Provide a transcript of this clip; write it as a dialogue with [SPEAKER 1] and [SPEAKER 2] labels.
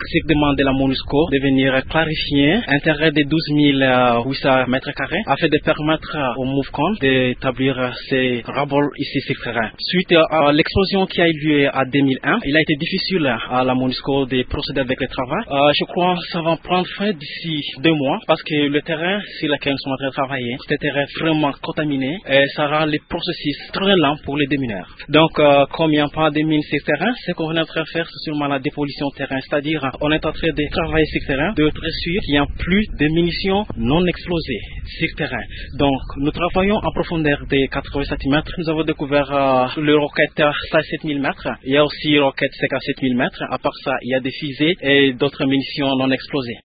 [SPEAKER 1] demande de la MONUSCO de venir clarifier l'intérêt des 12 800 mètres carrés afin de permettre au MOVCON d'établir ces rabols ici sur le terrain. Suite à l'explosion qui a eu lieu en 2001, il a été difficile à la MONUSCO de procéder avec le travail. Je crois que ça va prendre fin d'ici 2 mois parce que le terrain sur lequel nous sommes en train de travailler, c'est un terrain vraiment contaminé et ça rend le processus très lent pour les démineurs. Donc, comme il n'y a pas de mines sur le terrain, ce qu'on est en train de faire, c'est seulement la dépollution de terrain, c'est-à-dire on est en train de travailler sur le terrain, de être sûr qu'il n'y a plus de munitions non explosées sur le terrain. Donc, nous travaillons en profondeur de 80 cm. Nous avons découvert le roquette à 7 000 mètres. Il y a aussi roquette 57 000 mètres. À part ça, il y a des fusées et d'autres munitions non explosées.